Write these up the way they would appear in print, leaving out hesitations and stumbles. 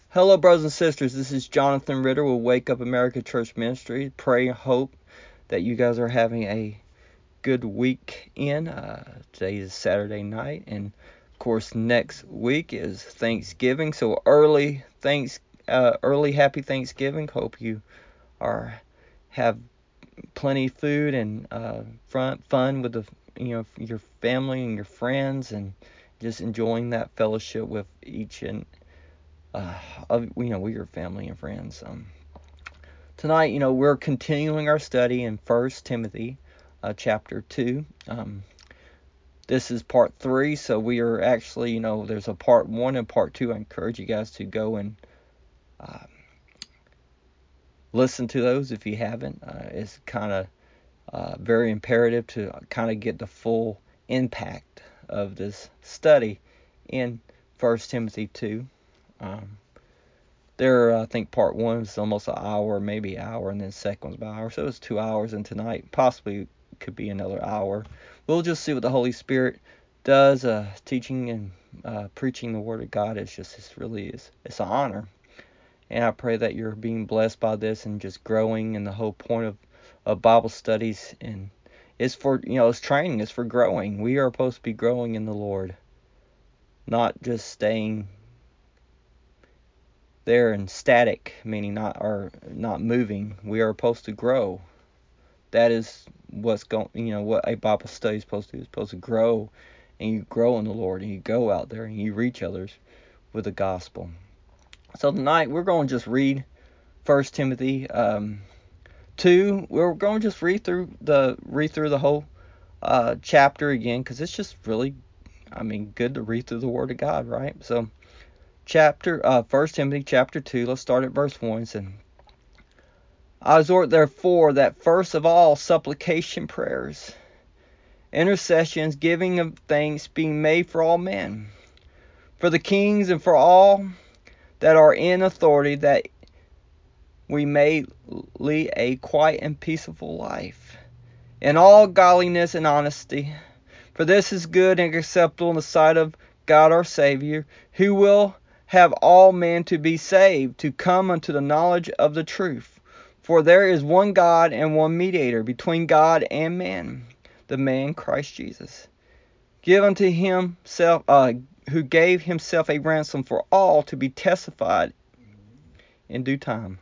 Hello, brothers and sisters. This is Jonathan Ritter with Wake Up America Church Ministry. Pray and hope that you guys are having a good weekend. Today is Saturday night, and of course, next week is Thanksgiving. So early happy Thanksgiving. Hope you have plenty of food and fun with your family and your friends, and just enjoying that fellowship with each and with your family and friends. Tonight, we're continuing our study in 1 Timothy chapter 2. This is part 3, so we are actually, there's a part 1 and part 2. I encourage you guys to go and listen to those if you haven't. It's kind of very imperative to kind of get the full impact of this study in 1 Timothy 2. I think part 1 was almost an hour, maybe an hour, and then the second was about an hour. So it was 2 hours, and tonight possibly could be another hour. We'll just see what the Holy Spirit does. Teaching and preaching the Word of God it's an honor. And I pray that you're being blessed by this and just growing. And the whole point of Bible studies and it's for, it's training. It's for growing. We are supposed to be growing in the Lord, not just staying there and static, meaning not moving. We are supposed to grow. That is what a Bible study is supposed to do. It's supposed to grow, and you grow in the Lord, and you go out there and you reach others with the gospel. So tonight we're going to just read 1 Timothy 2. We're going to just read through the whole chapter again, because it's just really, good to read through the Word of God, right? So 1 Timothy chapter 2, let's start at verse 1. It says, I exhort therefore that first of all supplication, prayers, intercessions, giving of thanks being made for all men, for the kings and for all that are in authority, that we may lead a quiet and peaceful life, in all godliness and honesty. For this is good and acceptable in the sight of God our Savior, who will have all men to be saved, to come unto the knowledge of the truth. For there is one God and one mediator between God and man, the man Christ Jesus, give unto himself, who gave himself a ransom for all, to be testified in due time.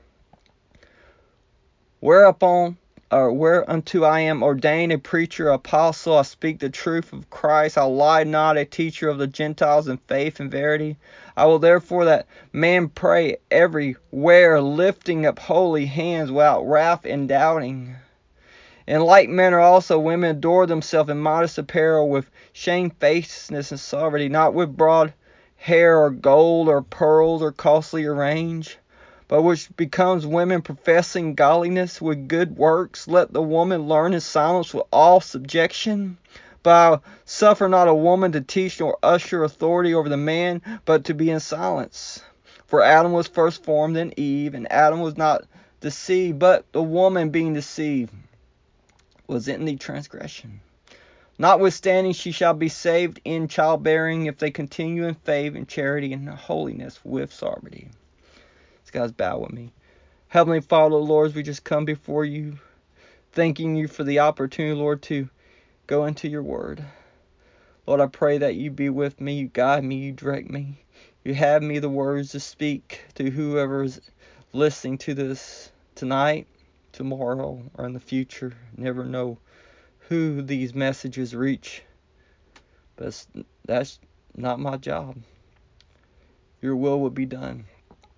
Whereunto I am ordained a preacher, apostle, I speak the truth of Christ, I lie not, a teacher of the Gentiles in faith and verity. I will therefore that man pray everywhere, lifting up holy hands without wrath and doubting. In like manner also women adore themselves in modest apparel, with shamefacedness and sobriety, not with broad hair or gold or pearls or costly arrange, but which becomes women professing godliness with good works. Let the woman learn in silence with all subjection. But I suffer not a woman to teach nor usher authority over the man, but to be in silence. For Adam was first formed, then Eve, and Adam was not deceived, but the woman being deceived was in the transgression. Notwithstanding, she shall be saved in childbearing, if they continue in faith and charity and holiness with sobriety. Guys, bow with me. Heavenly Father, Lord, as we just come before you, thanking you for the opportunity, Lord, to go into your word. Lord, I pray that you be with me, you guide me, you direct me. You have me the words to speak to whoever is listening to this tonight, tomorrow, or in the future. Never know who these messages reach, but that's not my job. Your will will be done.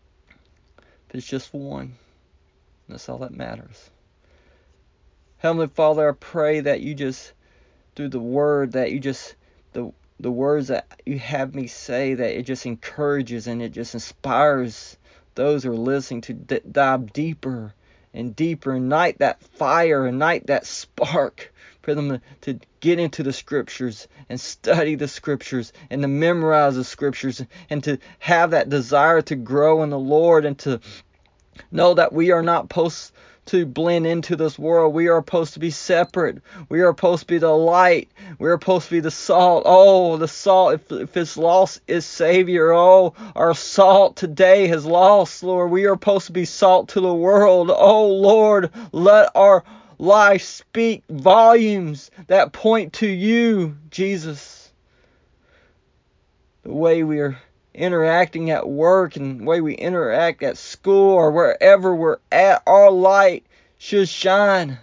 If it's just one, that's all that matters. Heavenly Father, I pray that you just, through the word, that you just, the words that you have me say, that it just encourages and it just inspires those who are listening to dive deeper and deeper, ignite that fire, ignite that spark for them to get into the scriptures and study the scriptures and to memorize the scriptures and to have that desire to grow in the Lord and to know that we are not supposed to blend into this world. We are supposed to be separate. We are supposed to be the light. We are supposed to be the salt. Oh, the salt, if it's lost, is Savior. Oh, our salt today has lost, Lord. We are supposed to be salt to the world. Oh, Lord, let our life speak volumes that point to you, Jesus. The way we are interacting at work and the way we interact at school or wherever we're at, our light should shine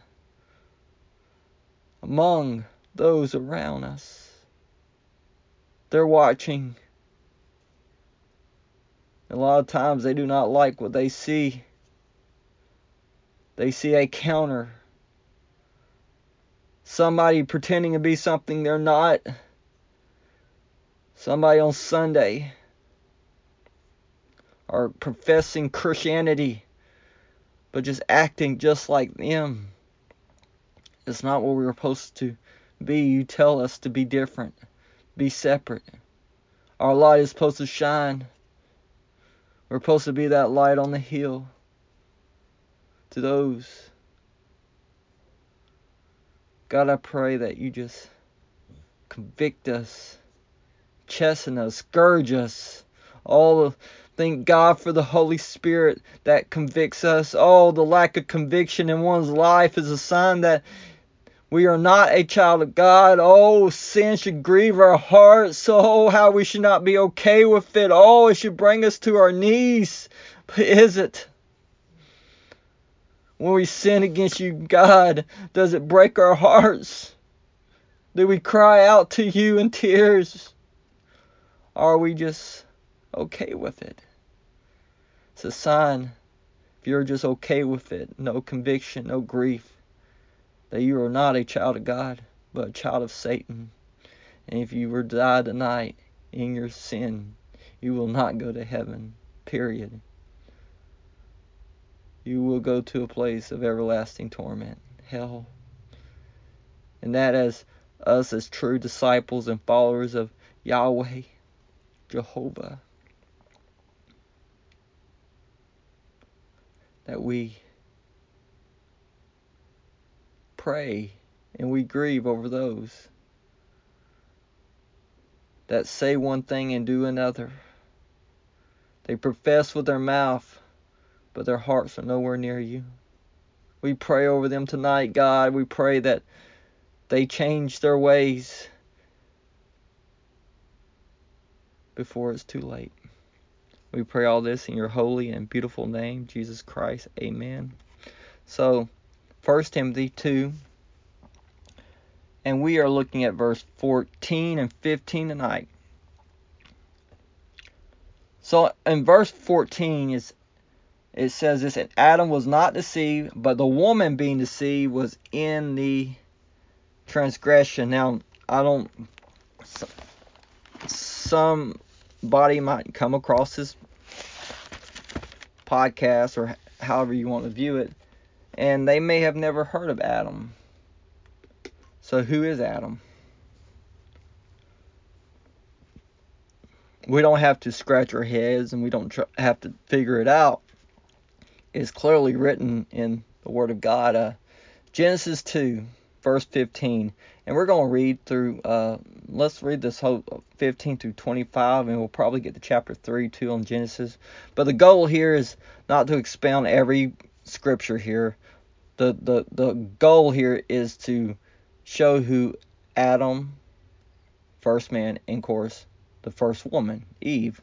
among those around us. They're watching. A lot of times they do not like what they see. They see a counter. Somebody pretending to be something they're not. Somebody on Sunday are professing Christianity, but just acting just like them. It's not what we're supposed to be. You tell us to be different, be separate. Our light is supposed to shine. We're supposed to be that light on the hill to those. God, I pray that you just convict us, chasten us, scourge us. Thank God for the Holy Spirit that convicts us. Oh, the lack of conviction in one's life is a sign that we are not a child of God. Oh, sin should grieve our hearts. Oh, how we should not be okay with it. Oh, it should bring us to our knees. But is it? When we sin against you, God, does it break our hearts? Do we cry out to you in tears? Or are we just okay with it? It's a sign, if you're just okay with it, no conviction, no grief, that you are not a child of God, but a child of Satan. And if you were to die tonight in your sin, you will not go to heaven, period. You will go to a place of everlasting torment, hell. And that as us as true disciples and followers of Yahweh, Jehovah, that we pray and we grieve over those that say one thing and do another. They profess with their mouth, but their hearts are nowhere near you. We pray over them tonight, God. We pray that they change their ways before it's too late. We pray all this in your holy and beautiful name, Jesus Christ. Amen. So, 1 Timothy 2, and we are looking at verse 14 and 15 tonight. So, in verse 14, it says this, and Adam was not deceived, but the woman being deceived was in the transgression. Now, somebody might come across this podcast or however you want to view it, and they may have never heard of Adam. So who is Adam? We don't have to scratch our heads and we don't have to figure it out. It's clearly written in the Word of God. Genesis 2, verse 15. And we're going to read through, let's read this whole 15 through 25, and we'll probably get to chapter 3 too on Genesis. But the goal here is not to expound every scripture here. The goal here is to show who Adam, first man, and of course, the first woman, Eve.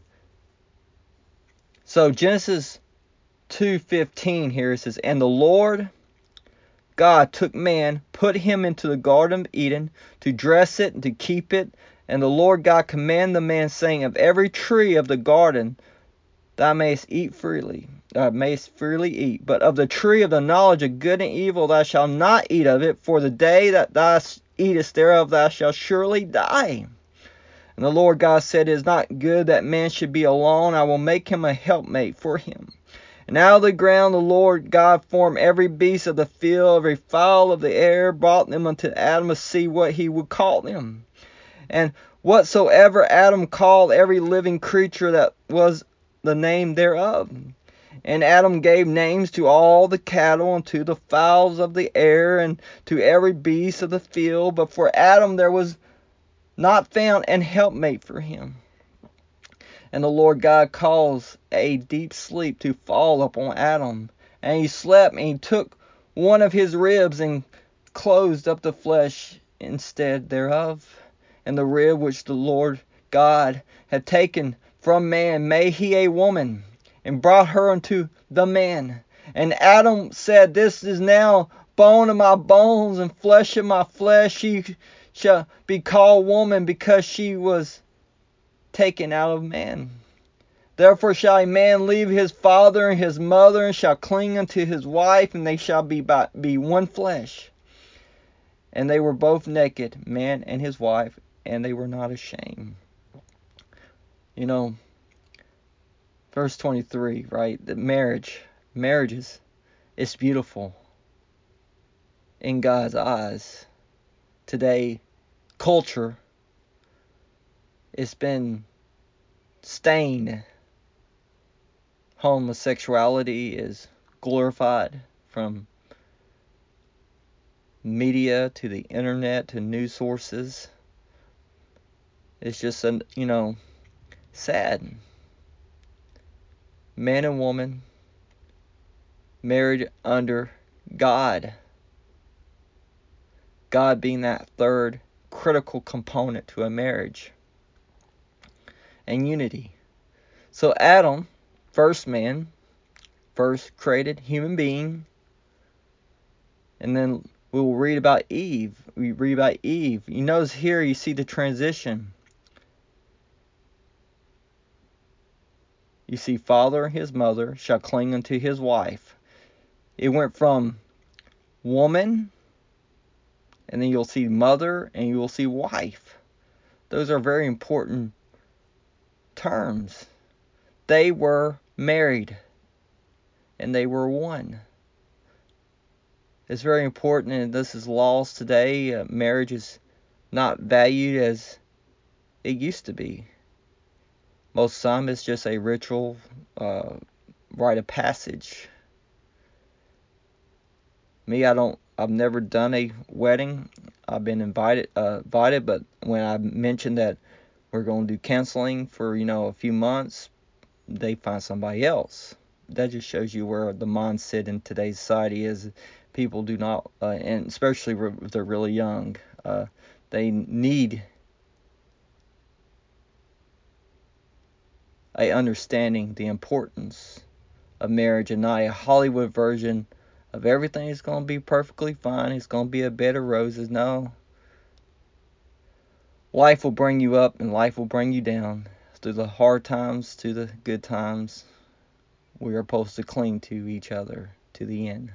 So Genesis 2:15 here, it says, and the Lord God took man, put him into the Garden of Eden to dress it and to keep it. And the Lord God commanded the man, saying, of every tree of the garden thou mayest freely eat, but of the tree of the knowledge of good and evil thou shalt not eat of it, for the day that thou eatest thereof thou shalt surely die. And the Lord God said, it is not good that man should be alone. I will make him a helpmate for him. And out of the ground the Lord God formed every beast of the field, every fowl of the air, brought them unto Adam to see what he would call them. And whatsoever Adam called every living creature, that was the name thereof. And Adam gave names to all the cattle, and to the fowls of the air, and to every beast of the field. But for Adam there was not found an helpmate for him. And the Lord God caused a deep sleep to fall upon Adam. And he slept, and he took one of his ribs, and closed up the flesh instead thereof. And the rib which the Lord God had taken from man made he a woman, and brought her unto the man. And Adam said, This is now bone of my bones, and flesh of my flesh. She shall be called woman, because she was taken out of man. Therefore shall a man leave his father and his mother, and shall cling unto his wife, and they shall be one flesh. And they were both naked, man and his wife, and they were not ashamed. You know, verse 23, right? The marriages, it's beautiful in God's eyes. Today, culture, it's been stained. Homosexuality is glorified, from media to the internet to news sources. It's just, sad. Man and woman married under God. God being that third critical component to a marriage. And unity. So Adam, first man, first created human being. And then we will read about Eve. We read about Eve. You notice here you see the transition. You see, father and his mother shall cling unto his wife. It went from woman, and then you'll see mother, and you will see wife. Those are very important terms. They were married, and they were one. It's very important, and this is lost today. Marriage is not valued as it used to be. Most of the time it's just a ritual, rite of passage. Me, I've never done a wedding. I've been invited, but when I mentioned that we're going to do counseling for, a few months, they find somebody else. That just shows you where the mindset in today's society is. People do not, and especially if they're really young, they need a understanding the importance of marriage, and not a Hollywood version of everything is going to be perfectly fine. It's going to be a bed of roses. No. Life will bring you up, and life will bring you down. Through the hard times, to the good times, we are supposed to cling to each other to the end.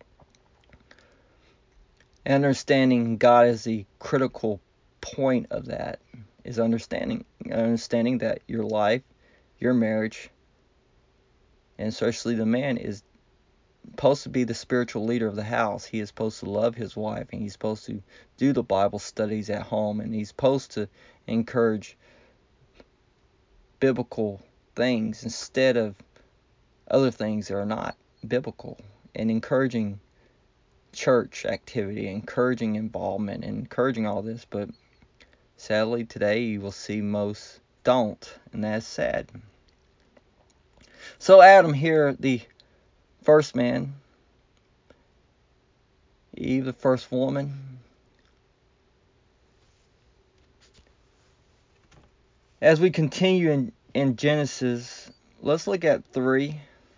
And understanding God is the critical point of that, is understanding that your life, your marriage, and especially the man, is supposed to be the spiritual leader of the house. He is supposed to love his wife, and he's supposed to do the Bible studies at home, and he's supposed to encourage biblical things instead of other things that are not biblical, and encouraging church activity, encouraging involvement, and encouraging all this. But sadly today you will see most don't, and that's sad. So Adam here, the first man, Eve, the first woman. As we continue in Genesis, let's look at 3.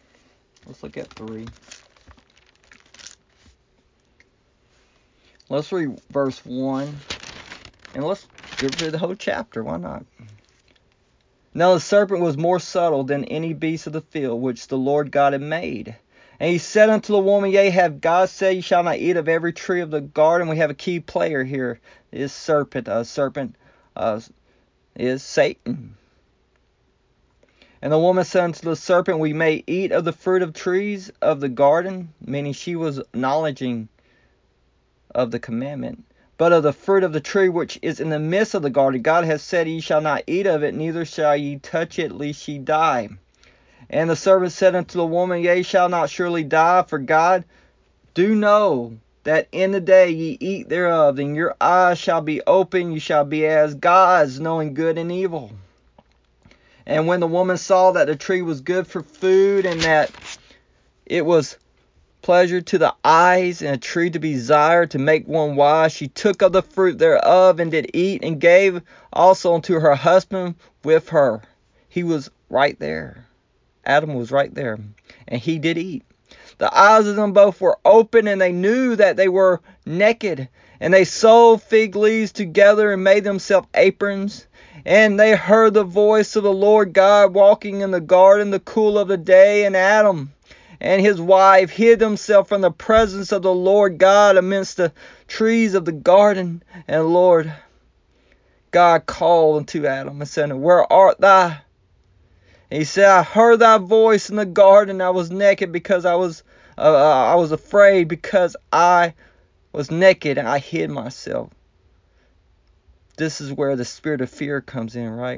Let's read verse 1. And let's get through the whole chapter. Why not? Now the serpent was more subtle than any beast of the field which the Lord God had made. And he said unto the woman, Yea, have God said, You shall not eat of every tree of the garden? We have a key player here. Is serpent. Serpent is Satan. And the woman said unto the serpent, We may eat of the fruit of trees of the garden, meaning she was acknowledging of the commandment. But of the fruit of the tree which is in the midst of the garden, God has said, Ye shall not eat of it, neither shall ye touch it, lest ye die. And the serpent said unto the woman, Ye shall not surely die, for God do know that in the day ye eat thereof, then your eyes shall be open, you shall be as gods, knowing good and evil. And when the woman saw that the tree was good for food, and that it was pleasure to the eyes, and a tree to be desired to make one wise, she took of the fruit thereof, and did eat, and gave also unto her husband with her. He was right there. Adam was right there, and he did eat. The eyes of them both were open, and they knew that they were naked. And they sewed fig leaves together and made themselves aprons. And they heard the voice of the Lord God walking in the garden the cool of the day. And Adam and his wife hid themselves from the presence of the Lord God amidst the trees of the garden. And the Lord God called unto Adam and said, Where art thou? And he said, I heard thy voice in the garden. I was naked because I was afraid because I was naked and I hid myself. This is where the spirit of fear comes in, right?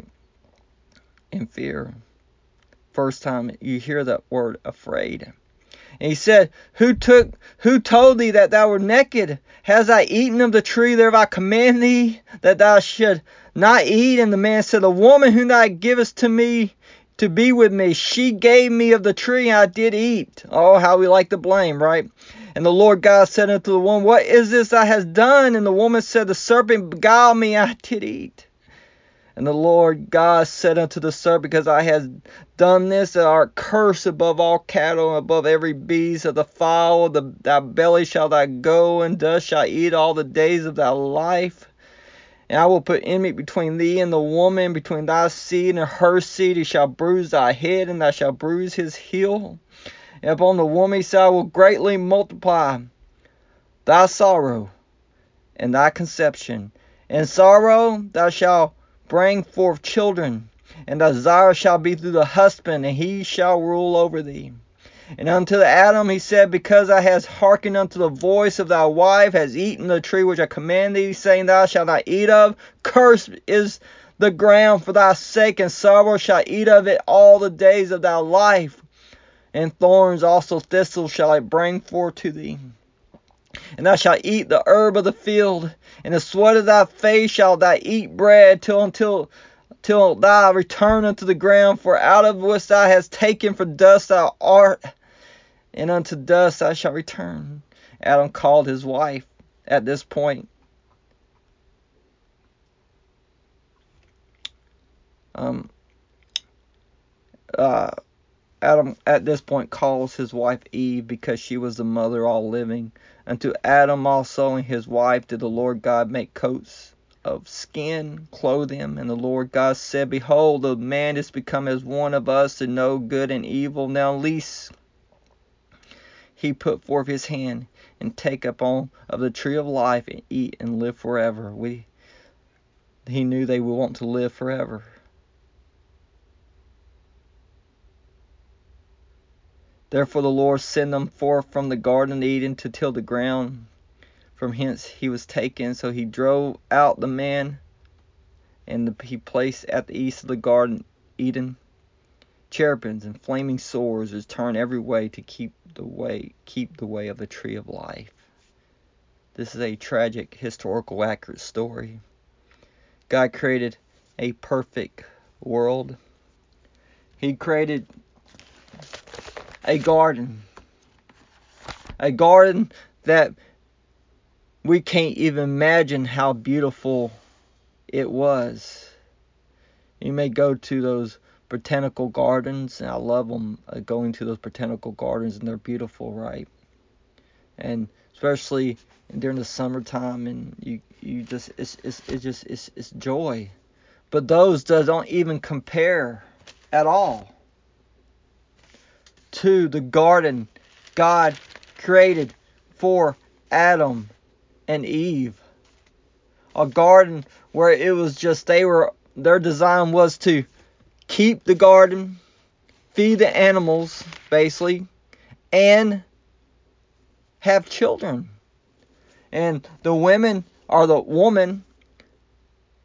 In fear. First time you hear that word, afraid. And he said, Who told thee that thou wert naked? Has I eaten of the tree thereof I command thee, that thou should not eat? And the man said, The woman whom thou givest to me to be with me, she gave me of the tree, and I did eat. Oh, how we like to blame, right? And the Lord God said unto the woman, What is this thou hast done? And the woman said, The serpent beguiled me, and I did eat. And the Lord God said unto the serpent, Because I have done this, thou art cursed above all cattle, and above every beast of the fowl. Thy belly shall thou go, and dust shalt eat all the days of thy life. And I will put enmity between thee and the woman, between thy seed and her seed. He shall bruise thy head, and thou shalt bruise his heel. And upon the woman he said, I will greatly multiply thy sorrow and thy conception. In sorrow thou shalt bring forth children, and thy desire shall be through the husband, and he shall rule over thee. And unto Adam he said, Because thou hast hearkened unto the voice of thy wife, hast eaten the tree which I command thee, saying, Thou shalt not eat of, cursed is the ground for thy sake, and sorrow shalt eat of it all the days of thy life. And thorns also thistles shall it bring forth to thee. And thou shalt eat the herb of the field, and the sweat of thy face shalt thou eat bread till thou return unto the ground, for out of which thou hast taken, for dust thou art, and unto dust thou shalt return. Adam called his wife at this point. Adam at this point calls his wife Eve, because she was the mother of all living. Unto Adam also and his wife did the Lord God make coats of skin, clothe him. And the Lord God said, Behold, the man is become as one of us to know good and evil. Now lest he put forth his hand and take up on of the tree of life and eat and live forever. He knew they would want to live forever. Therefore the Lord sent them forth from the garden of Eden to till the ground. From hence he was taken. So he drove out the man, and he placed at the east of the garden Eden cherubims and flaming swords, which turn every way to keep the way of the tree of life. This is a tragic, historical, accurate story. God created a perfect world. He created a garden that we can't even imagine how beautiful it was. You may go to those botanical gardens, and I love them, going to those botanical gardens, and they're beautiful, right? And especially during the summertime, and you just it's joy. But those don't even compare at all to the garden God created for Adam and Eve. A garden where it was just their design was to keep the garden, feed the animals basically, and have children. And the woman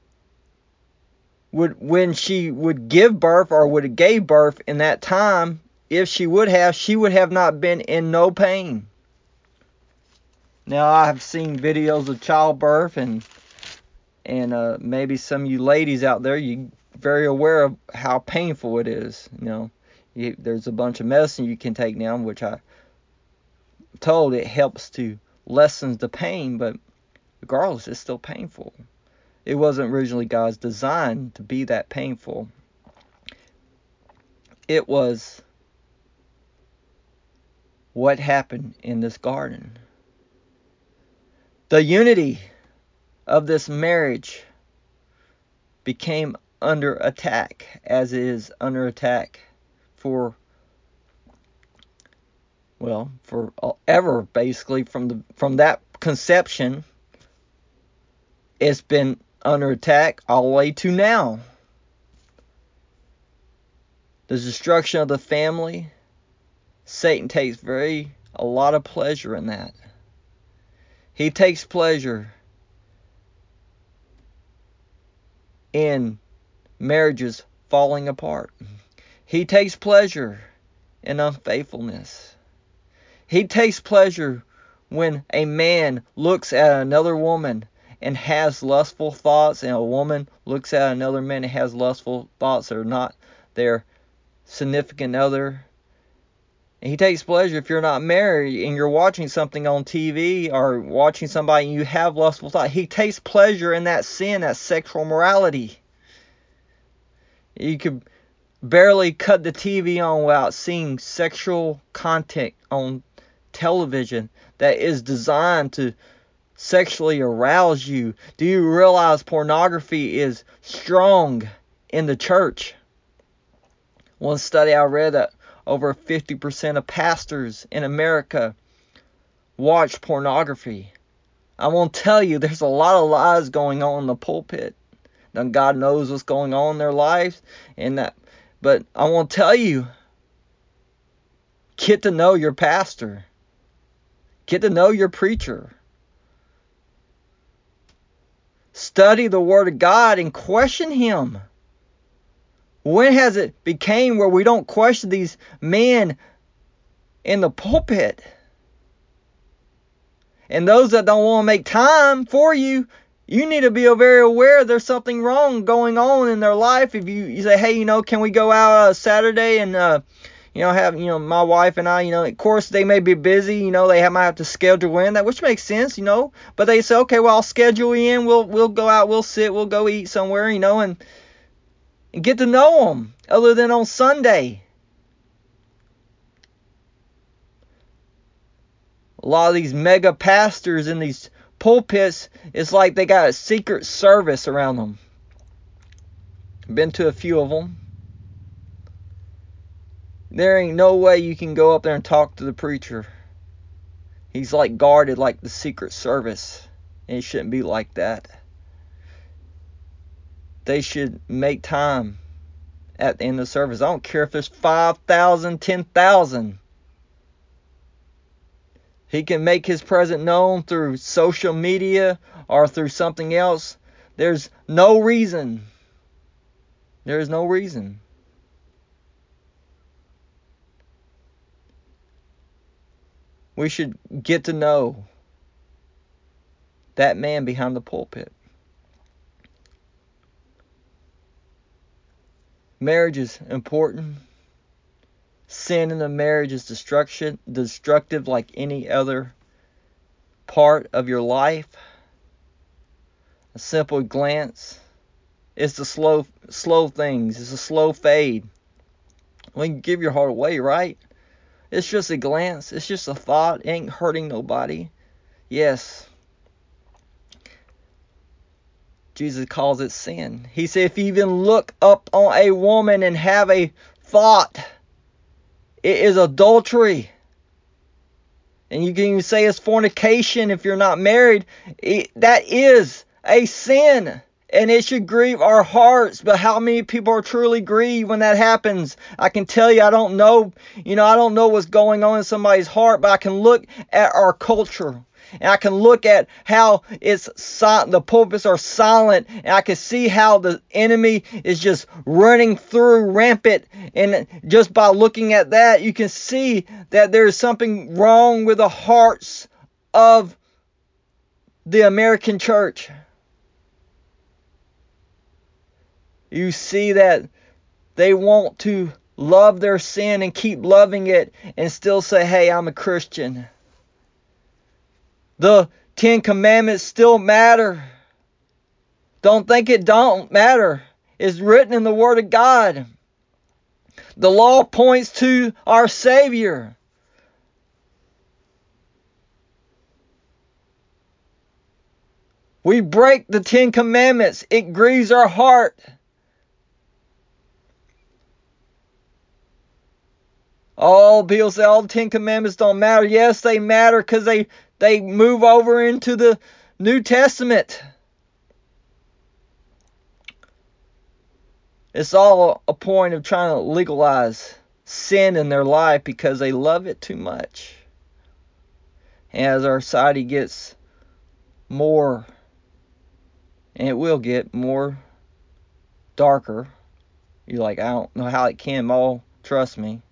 would, when she would give birth or would have gave birth in that time, if she would have not been in no pain. Now, I have seen videos of childbirth, and maybe some of you ladies out there, you very aware of how painful it is. There's a bunch of medicine you can take now, which I told it helps to lessen the pain, but regardless, it's still painful. It wasn't originally God's design to be that painful. It was what happened in this garden. The unity of this marriage became under attack, as it is under attack forever, basically. From that conception, it's been under attack all the way to now. The destruction of the family, Satan takes a lot of pleasure in that. He takes pleasure in marriages falling apart. He takes pleasure in unfaithfulness. He takes pleasure when a man looks at another woman and has lustful thoughts, and a woman looks at another man and has lustful thoughts that are not their significant other. And he takes pleasure if you're not married and you're watching something on TV or watching somebody and you have lustful thoughts. He takes pleasure in that sin, that sexual morality. You could barely cut the TV on without seeing sexual content on television that is designed to sexually arouse you. Do you realize pornography is strong in the church? One study I read that over 50% of pastors in America watch pornography. I won't tell you, there's a lot of lies going on in the pulpit. Now, God knows what's going on in their lives, but I won't tell you. Get to know your pastor. Get to know your preacher. Study the Word of God and question Him. When has it became where we don't question these men in the pulpit? And those that don't want to make time for you, you need to be very aware there's something wrong going on in their life. If you say, hey, can we go out Saturday and have my wife and I, of course they may be busy, they might have to schedule in that, which makes sense, but they say, okay, well, I'll schedule you in, we'll go out, we'll go eat somewhere, and get to know them other than on Sunday. A lot of these mega pastors in these pulpits, it's like they got a secret service around them. Been to a few of them. There ain't no way you can go up there and talk to the preacher. He's like guarded like the secret service. And it shouldn't be like that. They should make time at the end of the service. I don't care if there's 5,000, 10,000. He can make his presence known through social media or through something else. There's no reason. There is no reason. We should get to know that man behind the pulpit. Marriage is important. Sin in the marriage is destructive like any other part of your life. A simple glance. It's the slow things. It's a slow fade. When you give your heart away, right? It's just a glance. It's just a thought. It ain't hurting nobody. Yes. Jesus calls it sin. He said if you even look up on a woman and have a thought, it is adultery. And you can even say it's fornication if you're not married. That is a sin. And it should grieve our hearts. But how many people are truly grieved when that happens? I can tell you, I don't know. I don't know what's going on in somebody's heart. But I can look at our culture. and I can look at how the pulpits are silent, and I can see how the enemy is just running through rampant. And just by looking at that, you can see that there is something wrong with the hearts of the American church. You see that they want to love their sin and keep loving it and still say, hey, I'm a Christian. The 10 Commandments still matter. Don't think it don't matter. It's written in the Word of God. The law points to our Savior. We break the 10 Commandments. It grieves our heart. Oh, people say all the 10 Commandments don't matter. Yes, they matter because they move over into the New Testament. It's all a point of trying to legalize sin in their life because they love it too much. And as our society gets more, and it will get more darker, you're like, I don't know how it can, all trust me.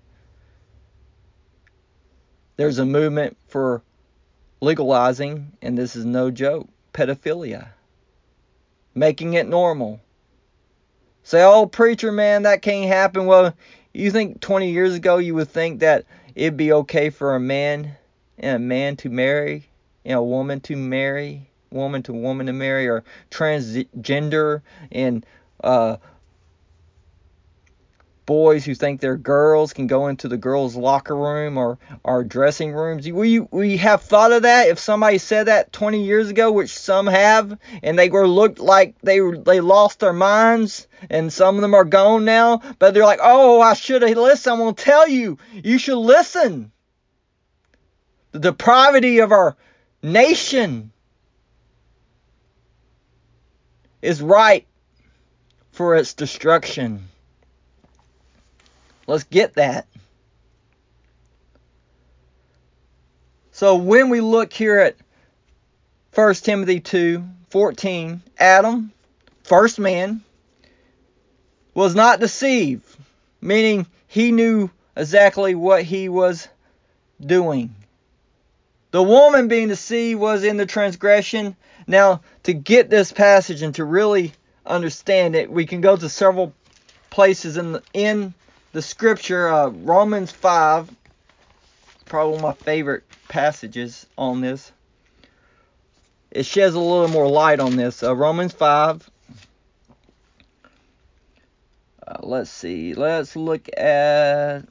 There's a movement for legalizing, and this is no joke, pedophilia. Making it normal. Say, oh, preacher, man, that can't happen. Well, you think 20 years ago you would think that it'd be okay for a man to marry, and a woman to marry, woman to woman to marry, or transgender, and boys who think they're girls can go into the girls' locker room or dressing rooms. We have thought of that. If somebody said that 20 years ago, which some have, and they looked like they lost their minds, and some of them are gone now, but they're like, oh, I should have listened. I'm going to tell you, you should listen. The depravity of our nation is ripe for its destruction. Let's get that. So when we look here at 1 Timothy 2:14, Adam, first man, was not deceived, meaning he knew exactly what he was doing. The woman being deceived was in the transgression. Now, to get this passage and to really understand it, we can go to several places in the scripture. Romans 5, probably one of my favorite passages on this. It sheds a little more light on this. Romans 5. Let's see. Let's look at...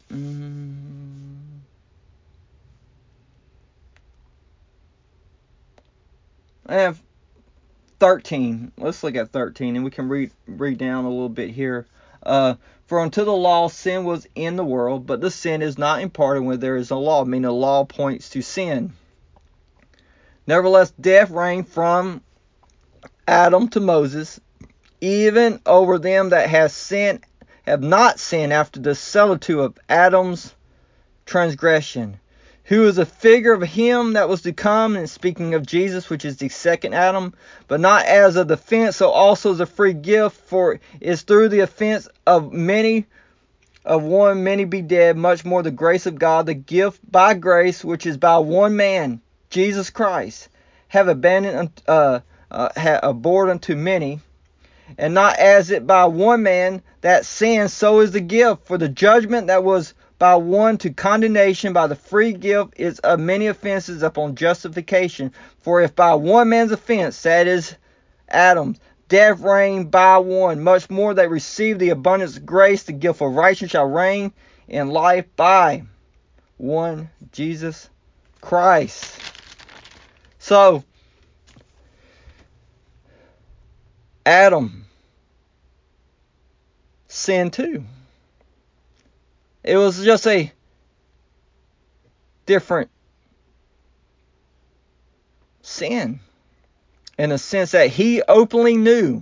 I have 13. Let's look at 13, and we can read down a little bit here. For unto the law sin was in the world, but the sin is not imparted when there is a law, meaning the law points to sin. Nevertheless, death reigned from Adam to Moses, even over them that have not sinned after the similitude of Adam's transgression, who is a figure of him that was to come, and speaking of Jesus, which is the second Adam, but not as of the offense, so also as a free gift, for it's through the offense of many be dead, much more the grace of God, the gift by grace, which is by one man, Jesus Christ, have abhorred unto many, and not as it by one man that sinned, so is the gift. For the judgment that was by one to condemnation, by the free gift is of many offenses upon justification. For if by one man's offense, that is Adam's, death reigned by one, much more they receive the abundance of grace, the gift of righteousness shall reign in life by one, Jesus Christ. So, Adam sinned too. It was just a different sin, in a sense that he openly knew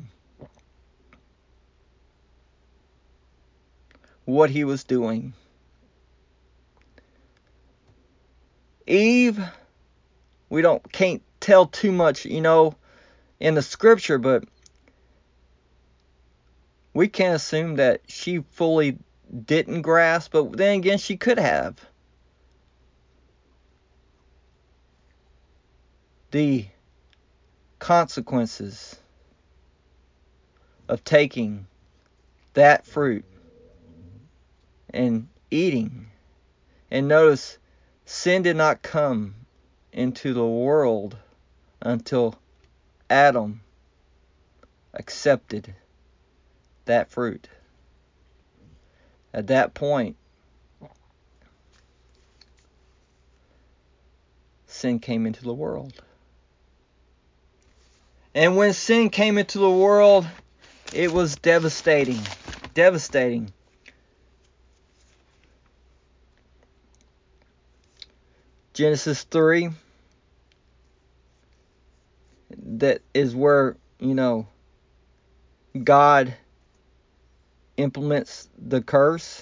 what he was doing. Eve We can't tell too much, in the scripture, but we can't assume that she fully didn't grasp, but then again, she could have. The consequences of taking that fruit and eating. And notice, sin did not come into the world until Adam accepted that fruit. At that point, sin came into the world. And when sin came into the world, it was devastating. Devastating. Genesis 3, that is where, God implements the curse.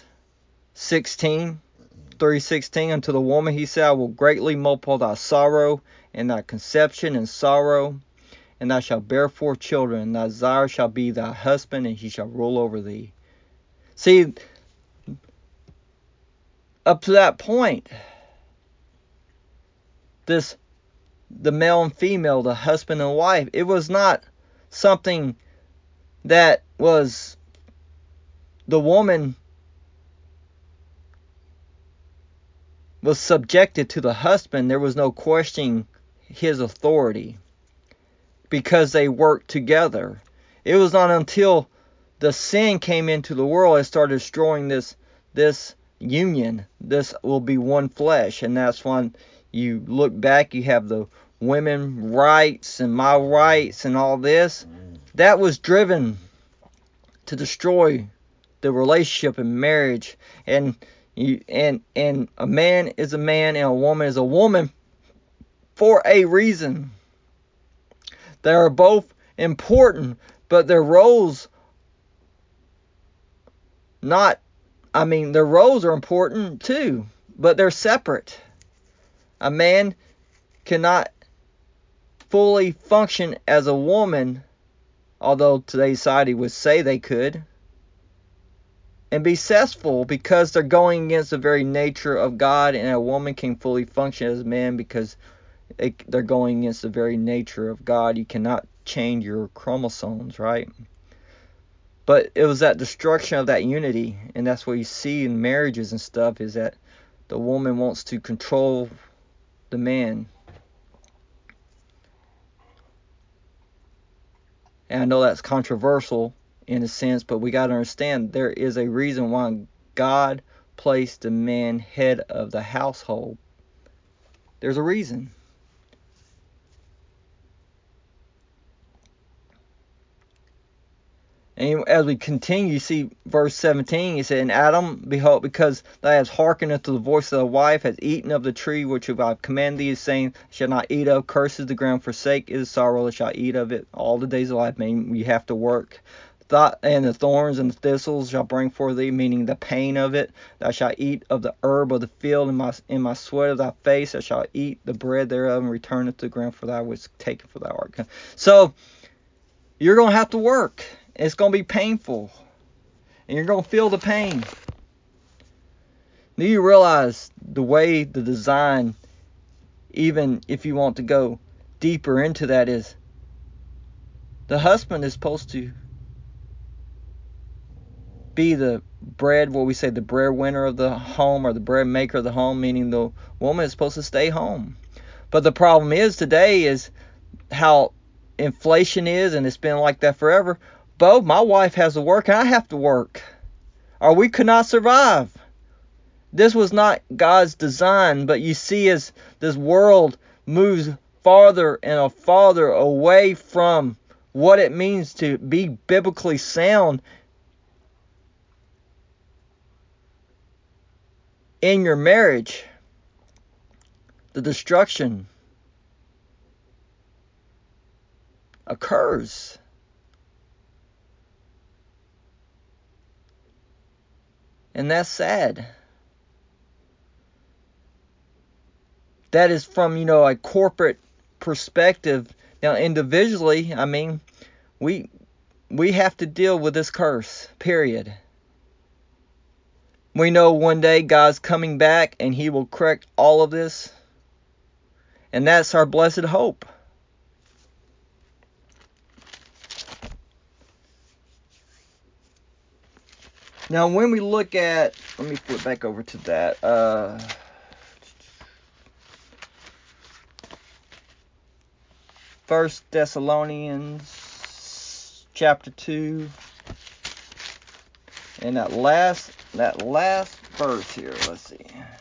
3:16, unto the woman he said, I will greatly multiply thy sorrow and thy conception and sorrow, and thou shalt bear forth children, and thy desire shall be thy husband, and he shall rule over thee. See, up to that point, the male and female, the husband and wife, it was not something that was the woman was subjected to the husband. There was no questioning his authority because they worked together. It was not until the sin came into the world and started destroying this union. This will be one flesh, and that's when you look back, you have the women rights and my rights and all this. That was driven to destroy the relationship in marriage. And a man is a man and a woman is a woman for a reason. They are both important, but their roles their roles are important too, but they're separate. A man cannot fully function as a woman, although today's society would say they could, and be successful because they're going against the very nature of God, and a woman can fully function as a man because they're going against the very nature of God. You cannot change your chromosomes, right? But it was that destruction of that unity, and that's what you see in marriages and stuff, is that the woman wants to control the man. And I know that's controversial in a sense, but we got to understand there is a reason why God placed the man head of the household. There's a reason. And as we continue, you see verse 17, he said, And Adam, behold, because thou hast hearkened unto the voice of thy wife, hast eaten of the tree which I have commanded thee, saying, shall not eat of, curses the ground, forsake is sorrow, that shall eat of it all the days of life, meaning you have to work. And the thorns and the thistles shall bring forth thee, meaning the pain of it. Thou shalt eat of the herb of the field, in my sweat of thy face, thou shalt eat the bread thereof, and return it to the ground, for thou wast taken for thou art. So, you're going to have to work. It's going to be painful. And you're going to feel the pain. Do you realize the way the design, even if you want to go deeper into that, is the husband is supposed to be the what we say, the breadwinner of the home, or the bread maker of the home, meaning the woman is supposed to stay home. But the problem is today is how inflation is, and it's been like that forever. Both my wife has to work and I have to work, or we could not survive. This was not God's design, but you see as this world moves farther and farther away from what it means to be biblically sound in your marriage, the destruction occurs. And that's sad. that is from, a corporate perspective. Now, individually, we have to deal with this curse, period. We know one day God's coming back and He will correct all of this. And that's our blessed hope. Now, when we look at, let me flip back over to that. 1 Thessalonians chapter 2. And that last verse here, let's see.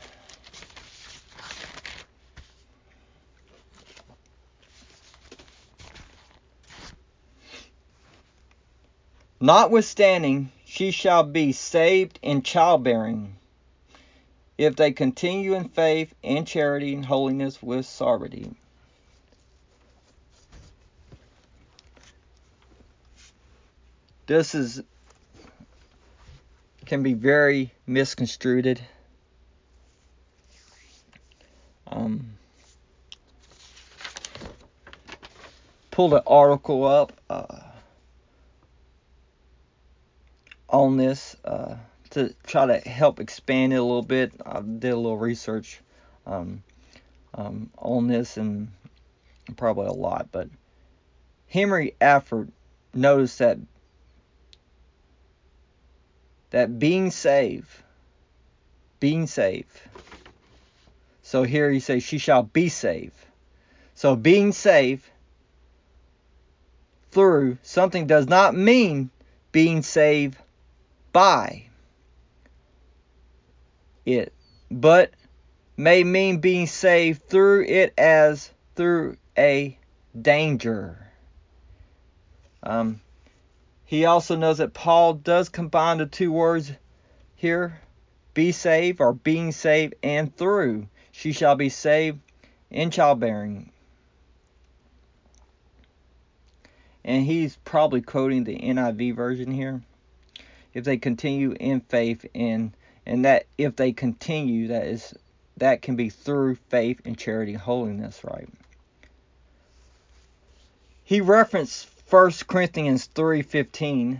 Notwithstanding, she shall be saved in childbearing, if they continue in faith and charity and holiness with sobriety. This can be very misconstrued. Pulled an article up on this to try to help expand it a little bit. I did a little research on this, and probably a lot, but Henry Afford noticed that being saved. So here he says, she shall be saved. So being saved through something does not mean being saved by it, but may mean being saved through it as through a danger. He also knows that Paul does combine the two words here, be saved or being saved, and through. She shall be saved in childbearing. And he's probably quoting the NIV version here. If they continue in faith, and that if they continue, that can be through faith and charity and holiness, right? He referenced 1 Corinthians 3:15.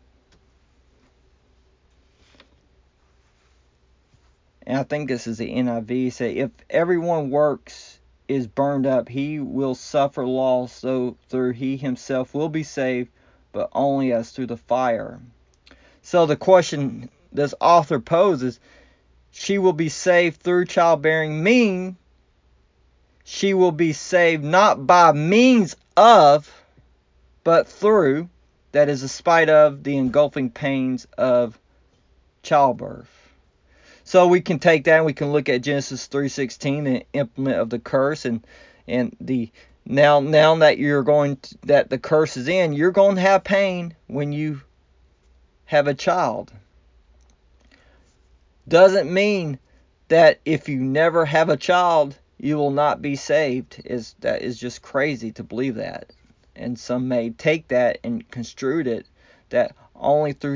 And I think this is the NIV. He said, if everyone works is burned up, he will suffer loss, so through he himself will be saved, but only as through the fire. So the question this author poses, she will be saved through childbearing, mean she will be saved not by means of, but through, that is, despite of the engulfing pains of childbirth. So we can take that and we can look at Genesis 3:16, the implement of the curse, and the now that that the curse is in, you're going to have pain when you have a child. Doesn't mean that if you never have a child, you will not be saved. That is just crazy to believe that. And some may take that and construe it that only through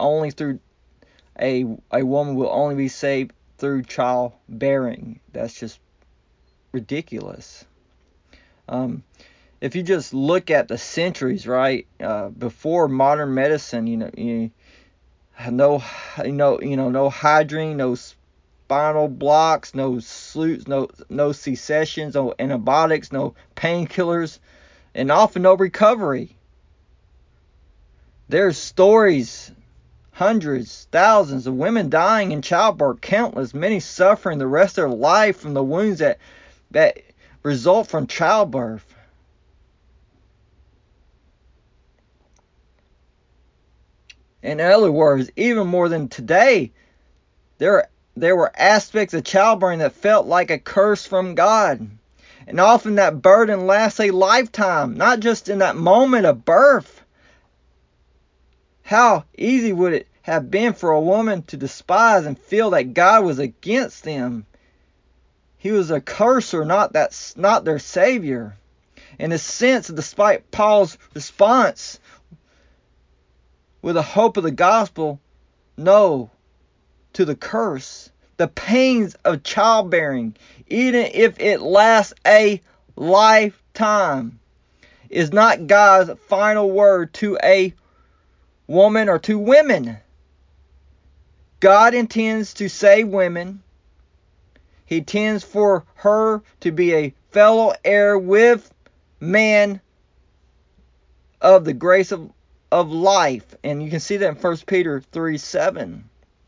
a woman will only be saved through childbearing. That's just ridiculous. If you just look at the centuries, right, before modern medicine, no hygiene, no spinal blocks, no sleuths, no C-sections, no antibiotics, no painkillers, and often no recovery. There's stories, hundreds, thousands of women dying in childbirth, countless, many suffering the rest of their life from the wounds that result from childbirth. In other words, even more than today, there were aspects of childbearing that felt like a curse from God. And often that burden lasts a lifetime, not just in that moment of birth. How easy would it have been for a woman to despise and feel that God was against them? He was a curser, not their Savior. In a sense, despite Paul's response with the hope of the gospel, no, to the curse, the pains of childbearing, even if it lasts a lifetime, is not God's final word to a woman or to women. God intends to save women. He intends for her to be a fellow heir with man of the grace of life. And you can see that in 1 Peter 3:7.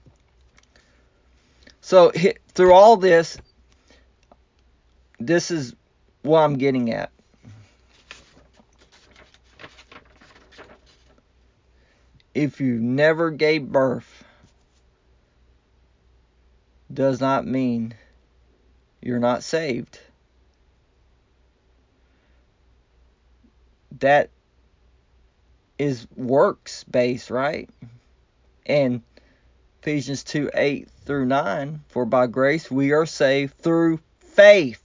So through all this is what I'm getting at. If you never gave birth, does not mean you're not saved. That is works based, right? And Ephesians 2:8-9, for by grace we are saved through faith.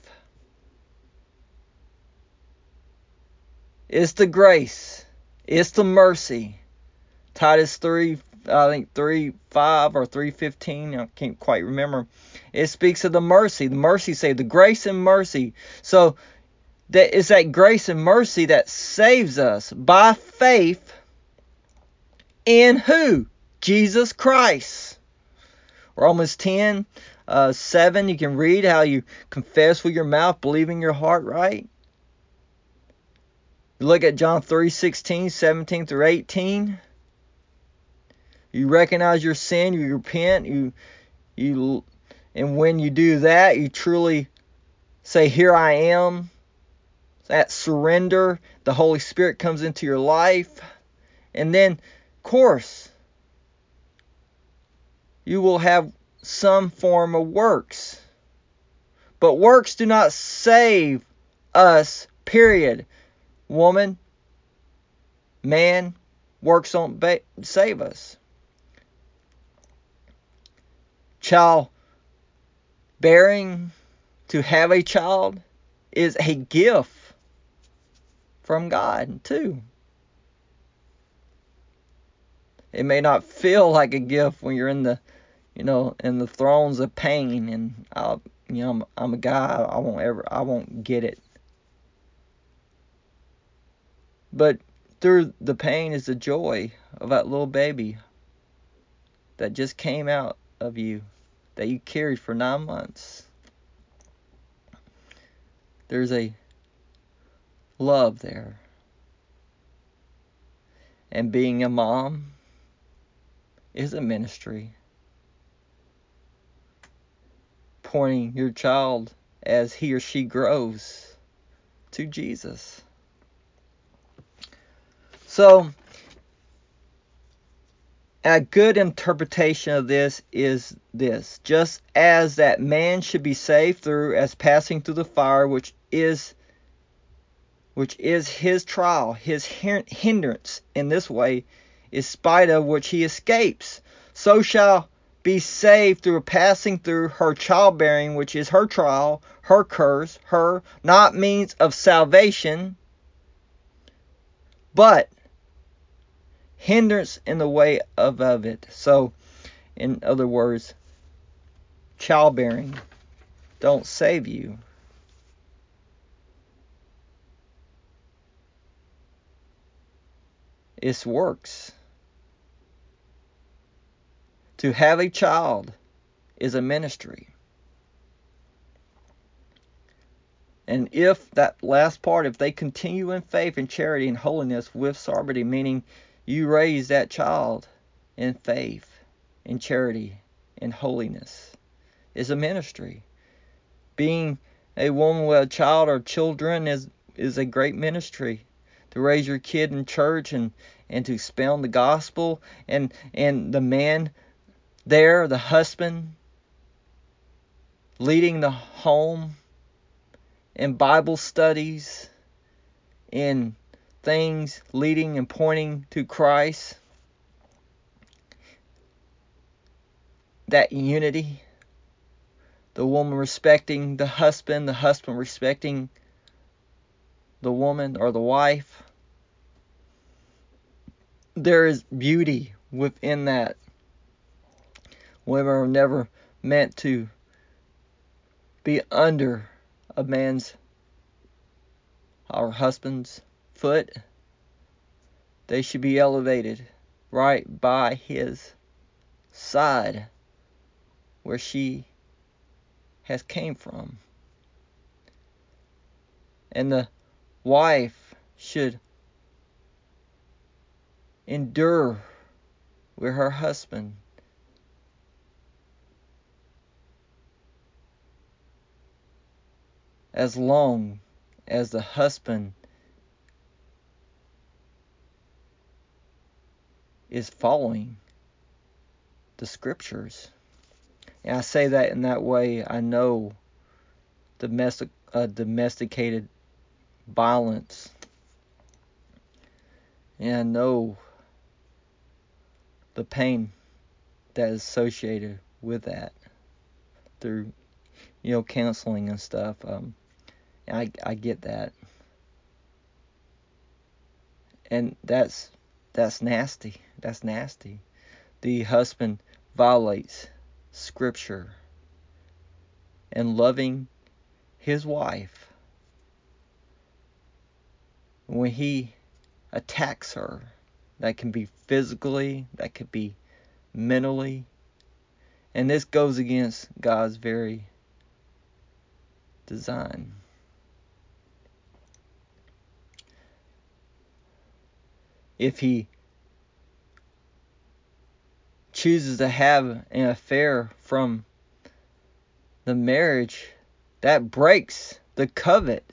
It's the grace. It's the mercy. Titus 3, I think 3:5 or 3:15, I can't quite remember. It speaks of the mercy. The mercy saved, the grace and mercy. So it's that grace and mercy that saves us by faith in who? Jesus Christ. Romans 10:7, you can read how you confess with your mouth, believe in your heart, right? You look at John 3:16, 17-18. You recognize your sin, you repent, and when you do that, you truly say, here I am. That surrender, the Holy Spirit comes into your life. And then, of course, you will have some form of works. But works do not save us, period. Woman, man, works don't save us. Child bearing, to have a child, is a gift from God too. It may not feel like a gift when you're in the thrones of pain, and I'm a guy, I won't get it. But through the pain is the joy of that little baby that just came out of you, that you carried for 9 months. There's a love there. And being a mom is a ministry. Pointing your child as he or she grows to Jesus. So, a good interpretation of this is this: just as that man should be saved through as passing through the fire, which is his trial, his hindrance in this way, in spite of which he escapes, so shall be saved through passing through her childbearing, which is her trial, her curse, her not means of salvation, but hindrance in the way of it. So, in other words, childbearing don't save you. It's works. To have a child is a ministry. And if that last part, if they continue in faith and charity and holiness with sobriety, meaning you raise that child in faith, in charity, in holiness, is a ministry. Being a woman with a child or children is a great ministry. To raise your kid in church and to expound the gospel, and the man there, the husband, leading the home in Bible studies, in things leading and pointing to Christ. That unity, the woman respecting the husband respecting the woman or the wife. There is beauty within that. Women are never meant to be under a man's, our husband's foot. They should be elevated right by his side where she has came from. And the wife should endure with her husband as long as the husband is following the scriptures. And I say that in that way. I know domesticated violence, and I know the pain that is associated with that through, counseling and stuff. I get that, and that's nasty. That's nasty. The husband violates scripture and loving his wife when he attacks her. That can be physically, that could be mentally, and this goes against God's very design. If he chooses to have an affair from the marriage, that breaks the covenant.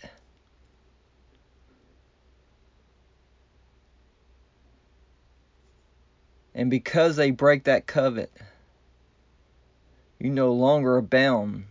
And because they break that covenant, you no longer are bound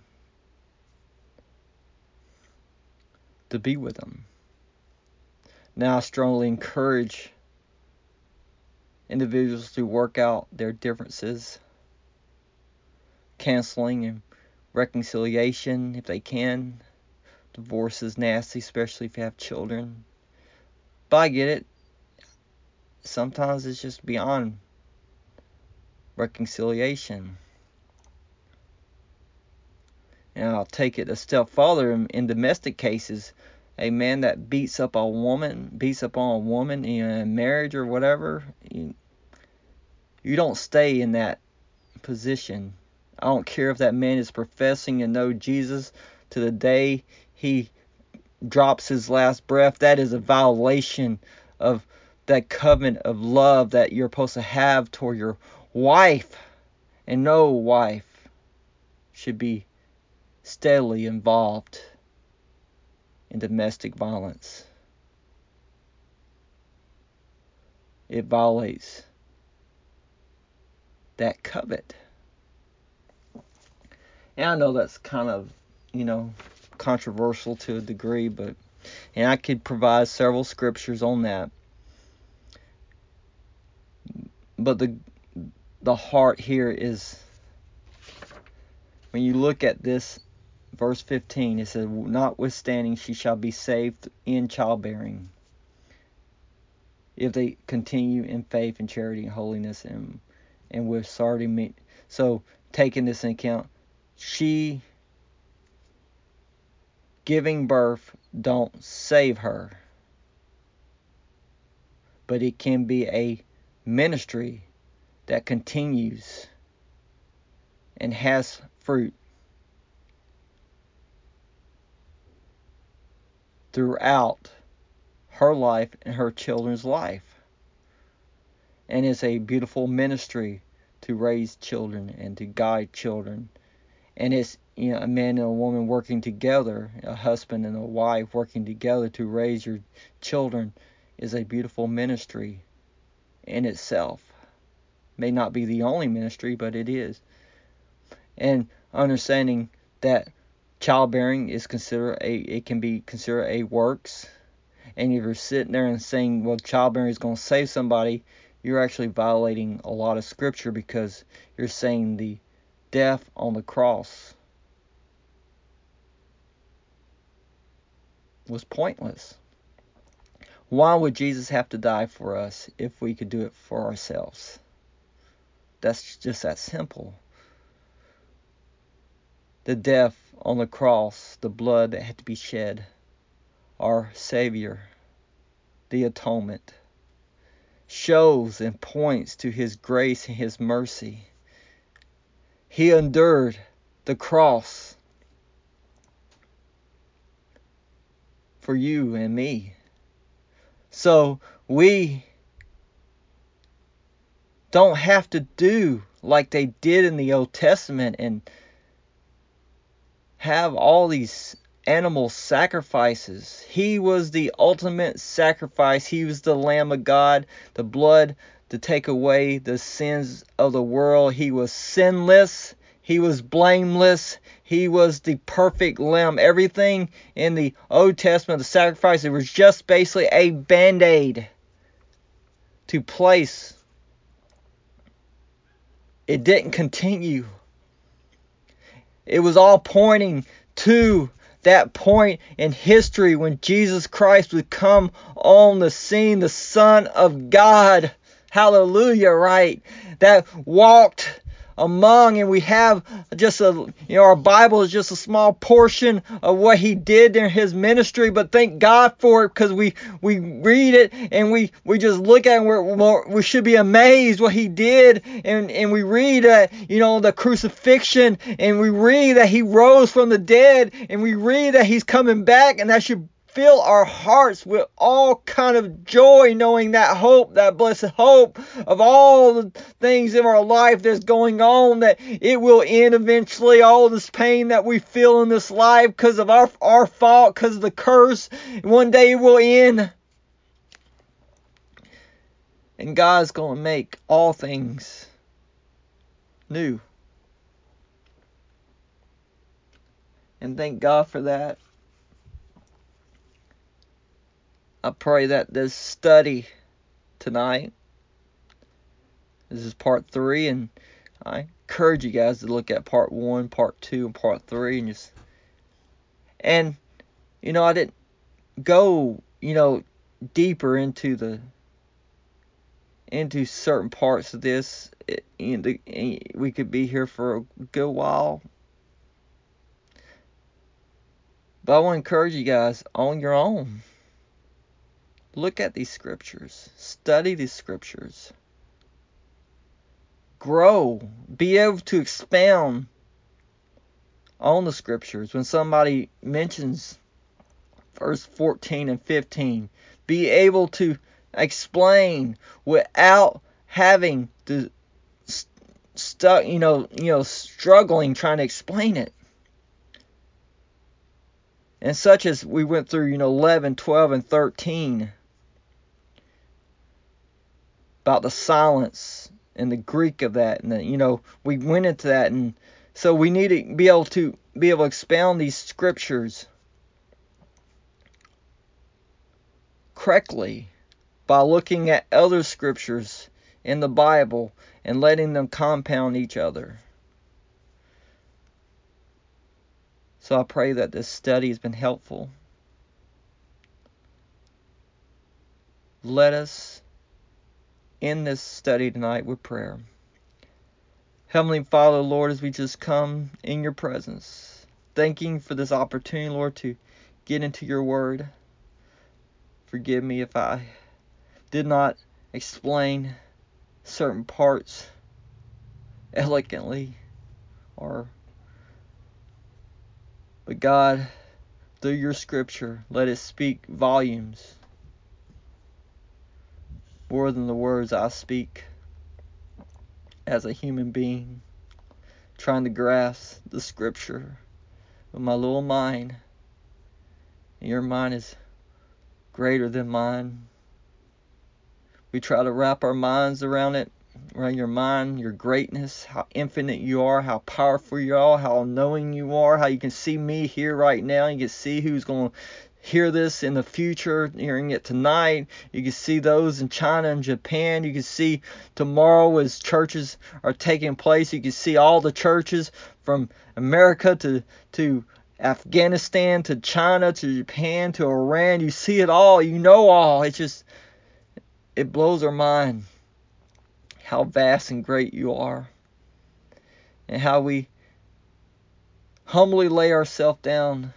to be with them. Now I strongly encourage individuals to work out their differences, counseling and reconciliation if they can. Divorce is nasty, especially if you have children. But I get it. Sometimes it's just beyond reconciliation. And I'll take it a step further. In domestic cases, a man that beats up on a woman in a marriage or whatever, you don't stay in that position. I don't care if that man is professing to know Jesus to the day he drops his last breath. That is a violation of that covenant of love that you're supposed to have toward your wife. And no wife should be steadily involved in domestic violence. It violates that covenant. And I know that's kind of, controversial to a degree, and I could provide several scriptures on that. But the heart here is, when you look at this, verse 15, it says, notwithstanding she shall be saved in childbearing, if they continue in faith and charity and holiness and with sorry. So taking this into account, she giving birth don't save her, but it can be a ministry that continues and has fruit throughout her life and her children's life. And it's a beautiful ministry to raise children and to guide children. And it's, a man and a woman working together, a husband and a wife working together to raise your children, is a beautiful ministry in itself. May not be the only ministry, but it is. And understanding that childbearing is it can be considered a works. And if you're sitting there and saying, well, childbearing is going to save somebody, you're actually violating a lot of scripture, because you're saying the death on the cross was pointless. Why would Jesus have to die for us if we could do it for ourselves? That's just that simple. the death on the cross, the blood that had to be shed, our Savior, the atonement, shows and points to His grace and His mercy. He endured the cross for you and me. So we don't have to do like they did in the Old Testament and have all these animal sacrifices. He was the ultimate sacrifice. He was the Lamb of God, the blood to take away the sins of the world. He was sinless. He was blameless. He was the perfect lamb. Everything in the Old Testament, the sacrifice, it was just basically a band-aid to place. It didn't continue. It was all pointing to that point in history when Jesus Christ would come on the scene, the Son of God. Hallelujah, right? That walked among, and we have just our Bible is just a small portion of what He did in His ministry, but thank God for it, because we read it and we just look at it and we should be amazed what He did, and we read that, the crucifixion, and we read that He rose from the dead, and we read that He's coming back, and that should fill our hearts with all kind of joy, knowing that hope, that blessed hope of all the things in our life that's going on, that it will end eventually. All this pain that we feel in this life because of our fault, because of the curse, one day it will end. And God's going to make all things new. And thank God for that. I pray that this study tonight, this is part 3, and I encourage you guys to look at part 1, part 2, and part 3, and I didn't go, deeper into certain parts of this. We could be here for a good while, but I want to encourage you guys on your own. Look at these scriptures. Study these scriptures. Grow. Be able to expound on the scriptures. When somebody mentions verse 14 and 15, be able to explain without having to struggling trying to explain it. And such as we went through, 11, 12, and 13. About the silence and the Greek of that, and we went into that, and so we need to be able to expound these scriptures correctly by looking at other scriptures in the Bible and letting them compound each other. So I pray that this study has been helpful. Let us end this study tonight with prayer. Heavenly Father, Lord, as we just come in your presence, thanking for this opportunity, Lord, to get into your word. Forgive me if I did not explain certain parts elegantly, but God, through your scripture, let it speak volumes more than the words I speak as a human being, trying to grasp the scripture with my little mind. And your mind is greater than mine. We try to wrap our minds around it, around your mind, your greatness, how infinite you are, how powerful you are, how knowing you are, how you can see me here right now. You can see who's going to hear this in the future, hearing it tonight. You can see those in China and Japan. You can see tomorrow as churches are taking place. You can see all the churches from America to Afghanistan to China to Japan to Iran. You see it all. You know all. It blows our mind how vast and great you are, and how we humbly lay ourselves down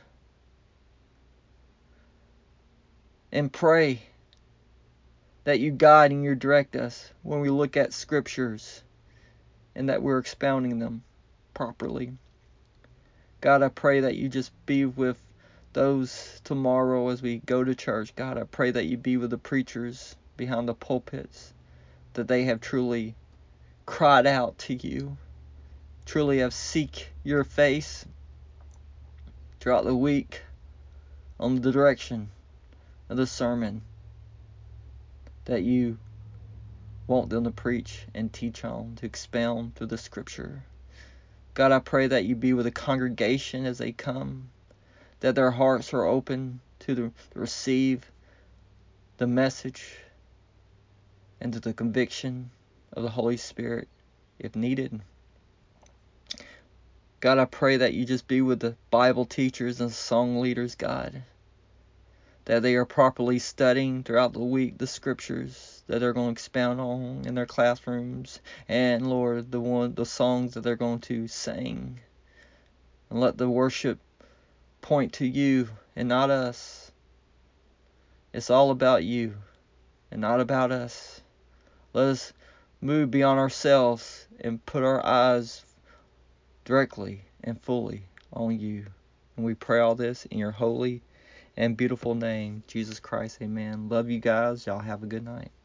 and pray that you guide and you direct us when we look at scriptures and that we're expounding them properly. God, I pray that you just be with those tomorrow as we go to church. God, I pray that you be with the preachers behind the pulpits, that they have truly cried out to you, truly have seek your face throughout the week on the direction of the sermon that you want them to preach and teach on, to expound through the scripture. God, I pray that you be with the congregation as they come, that their hearts are open to receive the message and to the conviction of the Holy Spirit if needed. God, I pray that you just be with the Bible teachers and song leaders, God, that they are properly studying throughout the week the scriptures that they're going to expound on in their classrooms, and Lord, the songs that they're going to sing. And let the worship point to you and not us. It's all about you and not about us. Let us move beyond ourselves and put our eyes directly and fully on you. And we pray all this in your holy and beautiful name, Jesus Christ. Amen. Love you guys. Y'all have a good night.